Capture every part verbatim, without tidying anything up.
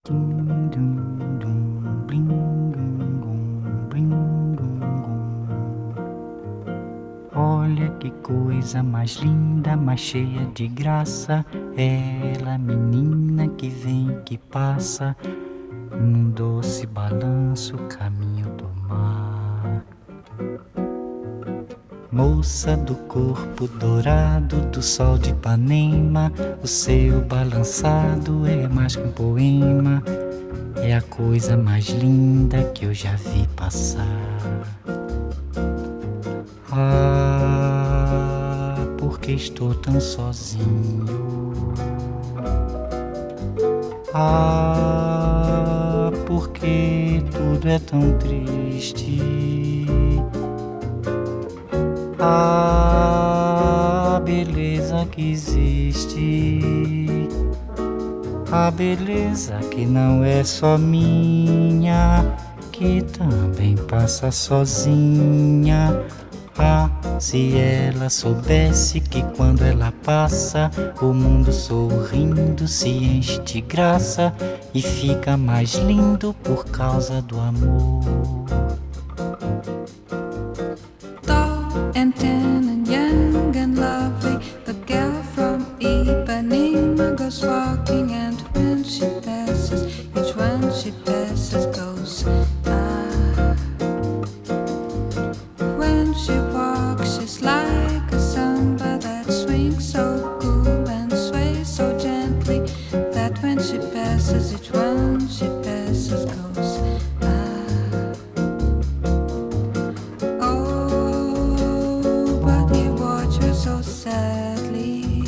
Olha que coisa mais linda, mais cheia de graça, ela, menina que vem, que passa, num doce balanço, caminho do mar. Moça do corpo dourado do sol de Ipanema, o seu balançado é mais que um poema, é a coisa mais linda que eu já vi passar. Ah, porque estou tão sozinho. Ah, porque tudo é tão triste. A beleza que existe, a beleza que não é só minha, que também passa sozinha. Ah, se ela soubesse que quando ela passa, o mundo sorrindo se enche de graça e fica mais lindo por causa do amor. And tan and young and lovely, the girl from Ipanema goes walking, and when she passes, each one she passes goes ah. When she walks, she's like a samba that swings so cool and sways so gently, that when she passes, each one she passes goes so sadly.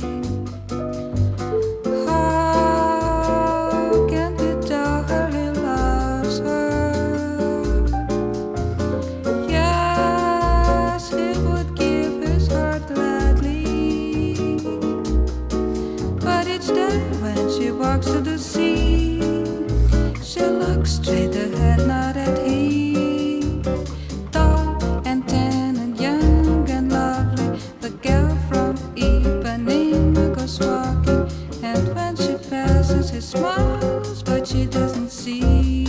How can we tell her he loves her? Yes, he would give his heart gladly. But each day when she walks to the sea, she looks straight ahead, not at him. Tall and tan and young and lovely, the girl from Ipanema goes walking, and when she passes, he smiles, but she doesn't see.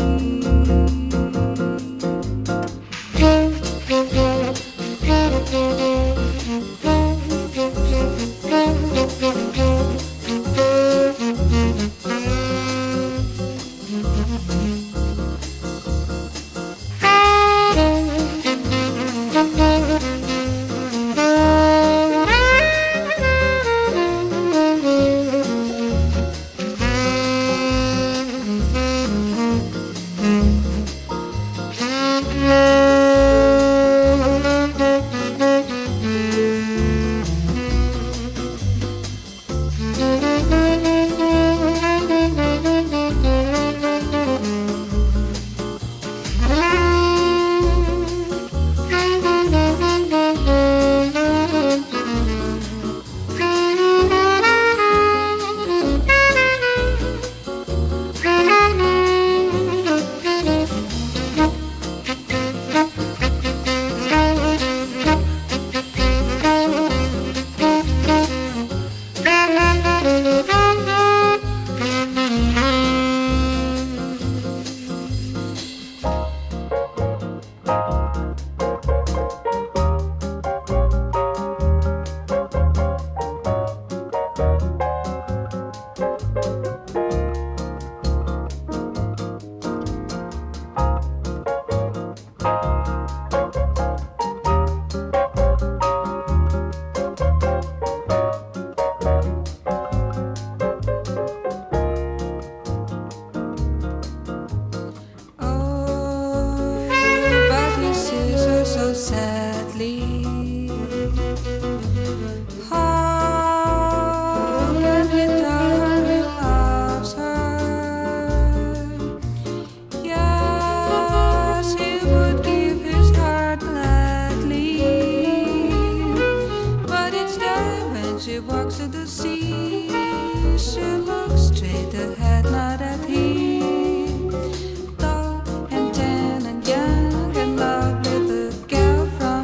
From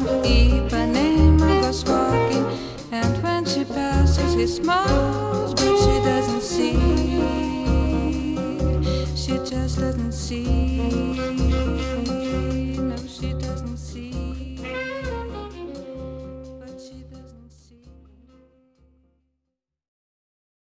see.